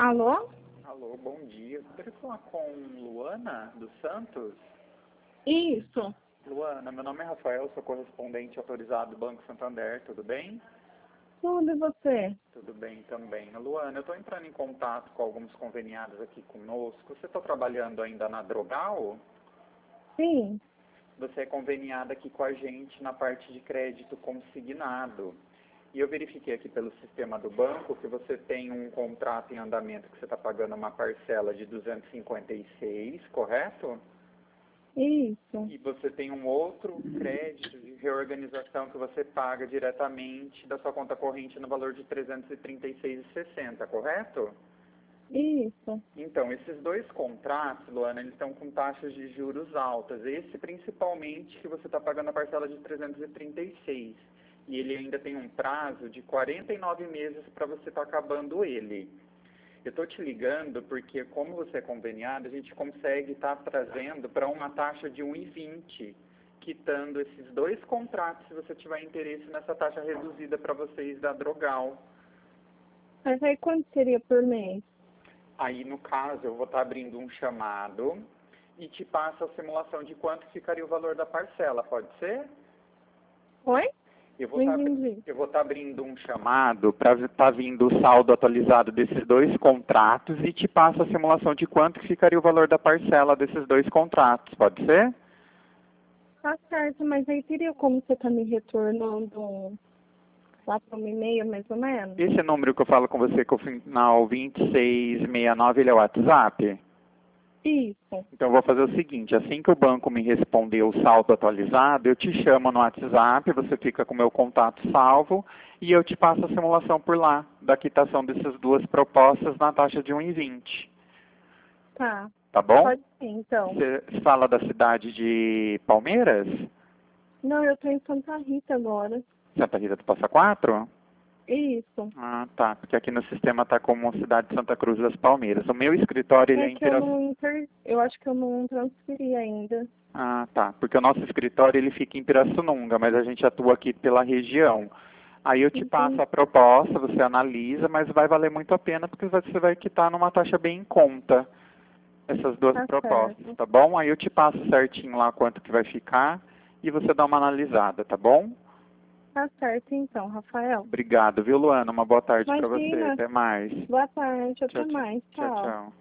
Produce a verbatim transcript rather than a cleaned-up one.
Alô? Alô, bom dia. Poderia falar com Luana dos Santos? Isso. Luana, meu nome é Rafael, sou correspondente autorizado do Banco Santander, tudo bem? Tudo e você? Tudo bem também. Luana, eu estou entrando em contato com alguns conveniados aqui conosco. Você está trabalhando ainda na Drogal? Sim. Você é conveniada aqui com a gente na parte de crédito consignado. E eu verifiquei aqui pelo sistema do banco que você tem um contrato em andamento que você está pagando uma parcela de duzentos e cinquenta e seis, correto? Isso. E você tem um outro crédito de reorganização que você paga diretamente da sua conta corrente no valor de trezentos e trinta e seis reais e sessenta centavos, correto? Isso. Então, esses dois contratos, Luana, eles estão com taxas de juros altas. Esse principalmente que você está pagando a parcela de trezentos e trinta e seis. E ele ainda tem um prazo de quarenta e nove meses para você estar acabando ele. Eu estou te ligando porque, como você é conveniado, a gente consegue estar trazendo para uma taxa de um vírgula vinte, quitando esses dois contratos, se você tiver interesse nessa taxa reduzida para vocês da Drogal. Mas aí quanto seria por mês? Aí, no caso, eu vou estar abrindo um chamado e te passo a simulação de quanto ficaria o valor da parcela, pode ser? Oi? Eu vou Não estar entendi. eu vou estar abrindo um chamado para estar vindo o saldo atualizado desses dois contratos e te passo a simulação de quanto que ficaria o valor da parcela desses dois contratos, pode ser? Tá certo, mas aí teria como você tá me retornando lá para um e-mail, mais ou menos? Esse número que eu falo com você, com o final vinte e seis sessenta e nove, ele é o WhatsApp? Isso. Então eu vou fazer o seguinte, assim que o banco me responder o saldo atualizado, eu te chamo no WhatsApp, você fica com o meu contato salvo e eu te passo a simulação por lá, da quitação dessas duas propostas na taxa de um vírgula vinte. Tá. Tá bom? Pode ser, então. Você fala da cidade de Palmeiras? Não, eu tô em Santa Rita agora. Santa Rita do Passa Quatro? Isso. Ah, tá. Porque aqui no sistema tá como cidade de Santa Cruz das Palmeiras. O meu escritório, ele é É em que eu Piracicaba. não inter... eu acho que eu não transferi ainda. Ah, tá. Porque o nosso escritório, ele fica em Pirassununga, mas a gente atua aqui pela região. Aí eu te Entendi. passo a proposta, você analisa, mas vai valer muito a pena porque você vai quitar numa taxa bem em conta essas duas Tá propostas, certo. tá bom? Aí eu te passo certinho lá quanto que vai ficar e você dá uma analisada, tá bom? Tá certo, então, Rafael. Obrigado, viu, Luana? Uma boa tarde para você. Imagina. Até mais. Boa tarde, Tchau, até tchau. mais. Tchau, Tchau. tchau.